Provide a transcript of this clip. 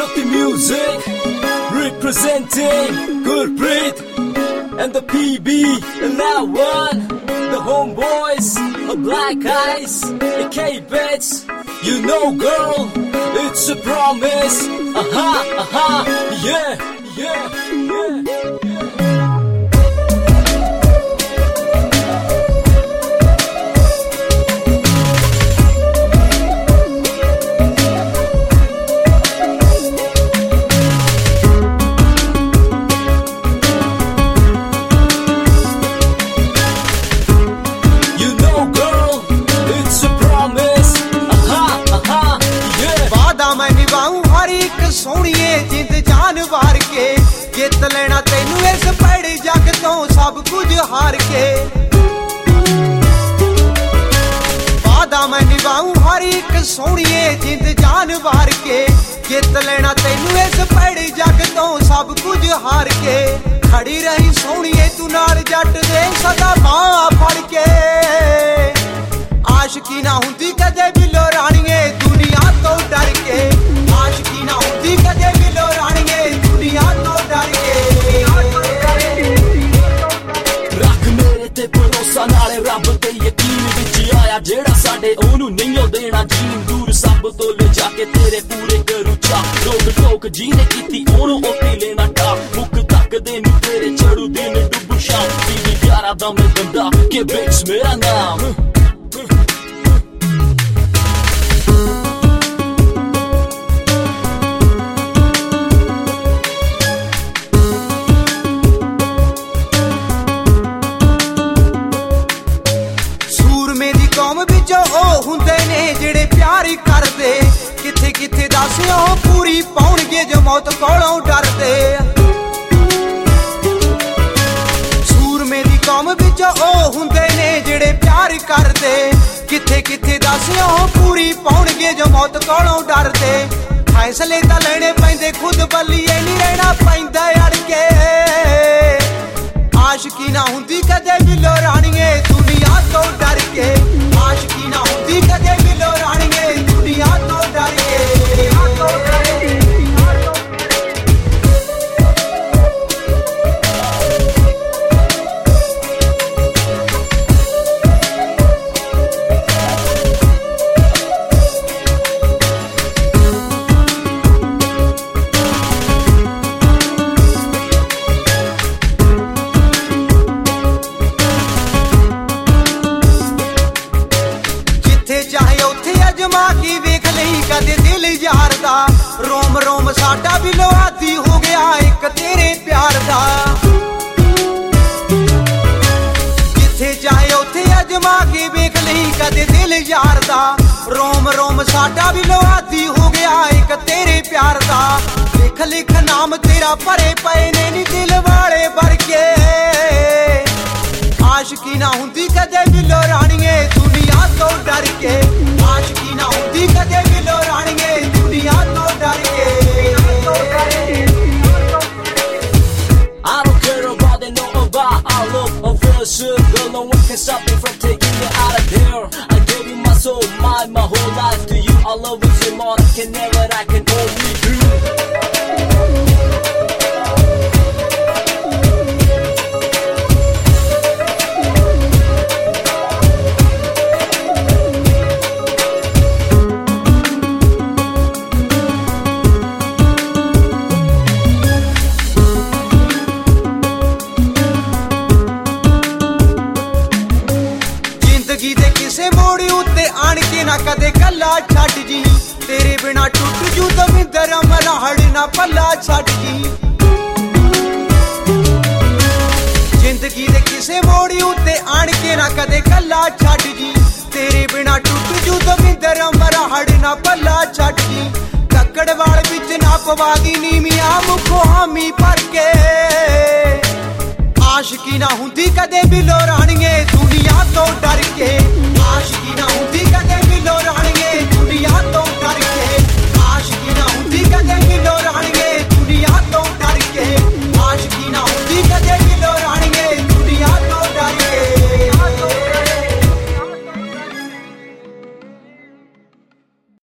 Guilty Music, representing Gurpreet and the PB and that one, the homeboys, the black eyes, the K-Bets. You know, girl, it's a promise. Yeah, yeah, yeah, yeah. सोहणीए जिंद जान वार के जित लेना तेनू इस भैड़े जग तो सब कुछ हार के वादा मैं निभाऊं हर एक सोहणीए जिंद जान वार के जित लेना तेनू इस भैड़े जग तो सब कुछ हार के खड़ी रही सोहणीए तू नाल जट दे सदा बांह फड़ के आशिकी ना हुंदी कदे बिलो राणीए दुनिया तो डर के आशिकी ना हुंदी कदे बिलो राणीए दुनिया तो डर के रख मेरे ते भरोसा नाले रब ते यकीन विच आया जेड़ा साडे ओनू नहीं देना जीन दूर सब तो ले जाके तेरे पूरे करू चा रोक टोक जीने कीती ओनू ओती लेना टा मुक तक दे नु तेरे चढ़ू दिन डुबू शाम पीवी प्यारा दा मैं बंदा के बिच मेरा नाम जेड़े प्यार करदे किथे किथे दस पूरी पाउणगे जो मौत कोलों डरदे सूरमे दी कौम विच ओ हुंदे ने जेड़े प्यार करदे किथे किथे दस पूरी पाउणगे जो मौत कोलों डरदे फैसले तां लेने पैंदे खुद बल्लीए नहीं रहना पैंदा अड़ के आशिकी ना हुंदी कदे बिलो राणीए दुनिया तो डर के आशिकी ना हुंदी कदे बिलो राणीए दुनिया तो डर के रोम रोम साडा भी लोहादी हो गया एक तेरे प्यार दा जिथे चाहे उथे अजमा के वेख लई कदे दिल यार दा रोम रोम साडा भी लोहादी हो गया एक तेरे प्यार दा लिख लिख नाम तेरा भरे पए ने नी दिल वाले भर के आशिकी ना हुंदी कदे बिलो राणीए दुनिया तो डर के आशिकी ना हुंदी कदे बिलो राणीए दुनिया तो डर के I don't care about they know about our love or friendship. Girl, no one can stop me from taking you out of there. I gave you my soul, my whole life to you. Our love is immortal, I can only do. ना कदे कला छड़ जी तेरे बिना टूट जू दविंदर अमरा हड़ ना पला छड़ जी जिंदगी दे किसे मोड़ी उत्ते आण के ना कदे कला छड़ जी तेरे बिना टूट जू दविंदर अमरा हड़ ना पला छड़ जी कक्कड़ वाल विच ना पवागी नीमिया मुखो हामी भर के आशिकी ना हुंदी कदे बिलो राणीए दुनिया तो डर के आशिकी ना हुंदी